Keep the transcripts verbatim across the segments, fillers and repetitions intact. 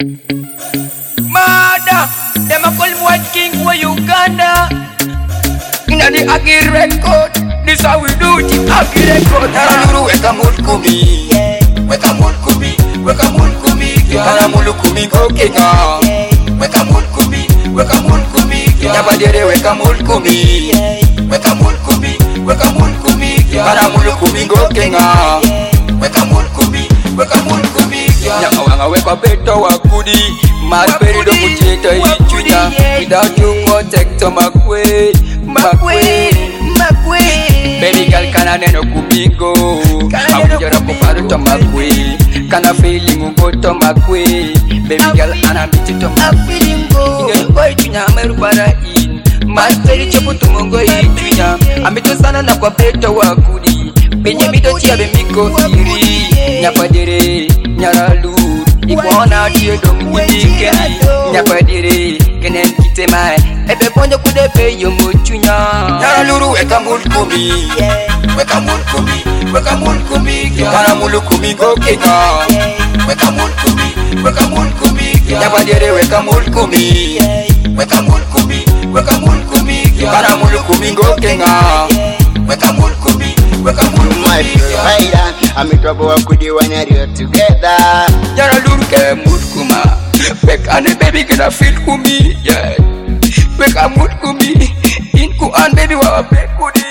Murder, them a call White King for Uganda. Inna the Agi record, this how we do it. Agi record. Naraluru weka mulkumi, weka mulkumi, weka mulkumi. Kana mulkumi go Kenya. Weka mulkumi, weka mulkumi. Nyabadere weka mulkumi, weka mulkumi, weka mulkumi. Kana mulkumi go Kenya. Weka mulkumi, weka mulkumi. Nyawanga weka beto wakudi. Marperi do muteta ichunya. Without you protect makwe, makwe, makwe. Baby girl kana neno kubigo. Awujara kuparu to makwe. Kana feeling ugo to makwe. Baby girl ana biti to makwe. Inge boy chunya meru para in. Marperi chopu tumongo ichunya. Amito sana na kwa beto wakudi. Benye mito chia bemiko iri. Nyapadere, nyaralu. Iguana die dom kudikeni. Nyapadere, kenen kite mai. Ebe ponyo kudepe yo mochunya. Nyaraluru weka mulkumi, weka mulkumi, weka mulkumi. Kana mulkumi go Kenya. Weka mulkumi, weka mulkumi. Nyapadere weka mulkumi, weka mulkumi, weka mulkumi. Kana mulkumi go Kenya. Weka mulkumi, weka mulkumi. I'm in trouble with the one you're together. Nyaraluru ke mulkuma. Weka ane baby kena feel kumi. Yeah. Weka mulkumi. Inku an baby wa play kudi.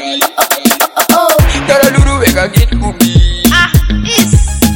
Nyaraluru weka git kumi. Ah, is.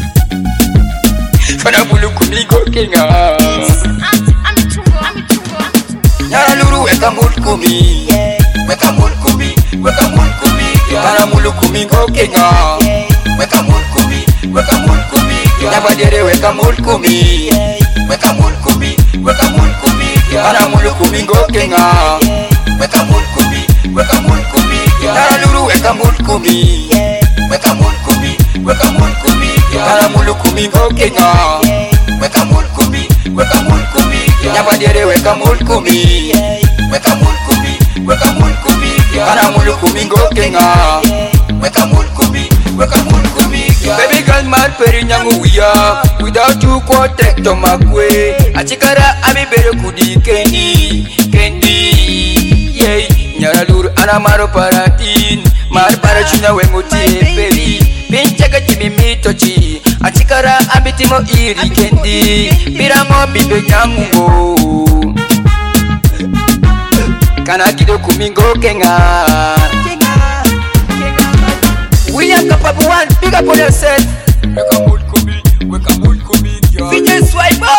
Kana mulkumi go Kenya. I'm chungo, I'm chungo, I'm chungo. Nyaraluru weka mulkumi, weka mulkumi, weka mulkumi. Kana mulkumi go Kenya. Weka mulkumi, weka mulkumi. Nyabadere weka mulkumi, weka mulkumi, weka mulkumi. Kana mulkumi go Kenya. Weka mulkumi, weka mulkumi. Nyaraluru weka mulkumi, weka mulkumi, weka mulkumi. Kana mulkumi go Kenya. Weka mulkumi, weka mulkumi. Nyabadere weka mulkumi, weka mulkumi, weka mulkumi. Kana mulkumi go Kenya. Weka mulkumi, weka mulkumi. Baby girl mad peri nyangu wiya. Without you protect to makwe. Achikara ami bere kudi kendi, kendi. Yeah, nyaraluru ana maro paratin. Mar para chunya wenguti peri. Pinchaka timi mitochi. Achikara ambitimo iri kendi. Pirango bibe nyangu. Kana kido kumingo Kenya. We are capable one, big up on yourself. Weka mulkumi, weka mulkumi. V J Swiper.